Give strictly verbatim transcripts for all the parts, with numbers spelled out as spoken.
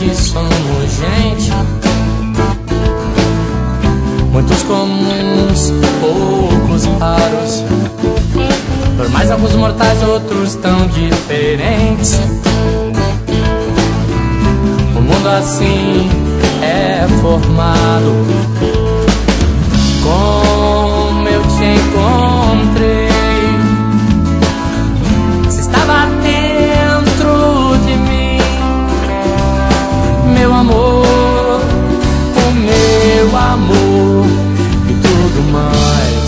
gente somos gente, muitos comuns, poucos raros, normais alguns mortais, outros tão diferentes. O mundo assim é formado. Como eu te encontrei, se estava dentro de mim, meu amor, o meu amor e tudo mais.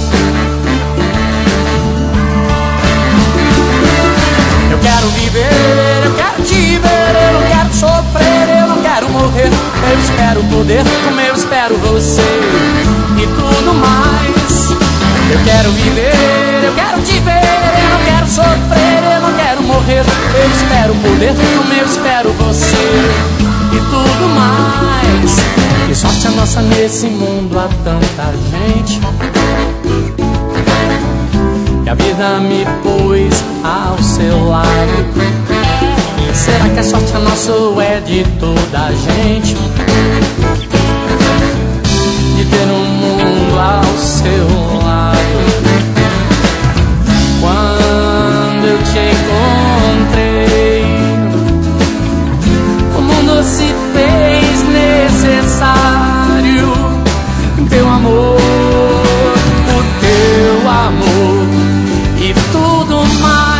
Eu quero viver, eu quero te ver, eu não quero sofrer, eu não quero morrer. Eu espero poder, como eu espero você e tudo mais. Eu quero viver, eu quero te ver, eu não quero sofrer, eu não quero morrer. Eu espero poder, como eu espero você e tudo mais. Que sorte a nossa nesse mundo, há tanta gente, e a vida me pôs ao seu lado. Será que a sorte a nossa ou é de toda a gente, de ter um mundo ao seu lado? Quando eu te encontrei, o mundo se fez necessário. Teu amor, o teu amor e tudo mais.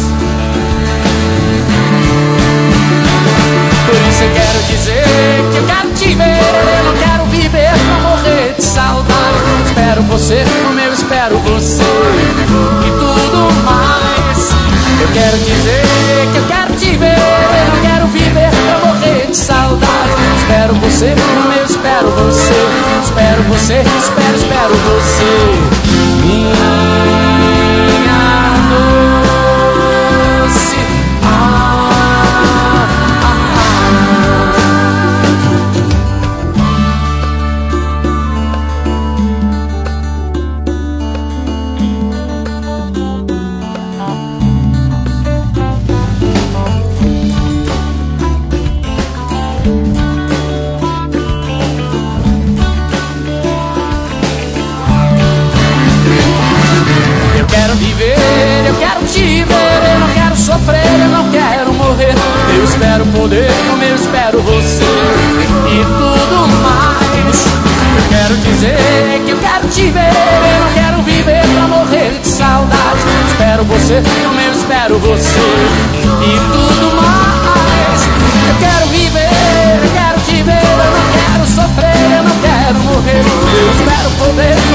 Por isso eu quero dizer que eu quero te ver, eu não quero viver pra morrer de saudade. Espero você como eu espero você e tudo mais. Eu quero dizer que eu quero te ver, eu não quero viver pra morrer de saudade. Espero você como eu espero você, espero você, espero, espero você. Minha doce, ah, ah, eu quero viver, eu quero te ver, eu não quero sofrer, eu não quero morrer. Eu espero poder, como eu espero você e tudo mais. Eu quero dizer que eu quero te ver, eu não quero viver pra morrer de saudade. Espero você, como eu espero você e tudo mais. Eu quero viver, eu quero te ver, eu não quero sofrer, eu não quero morrer. Eu espero poder,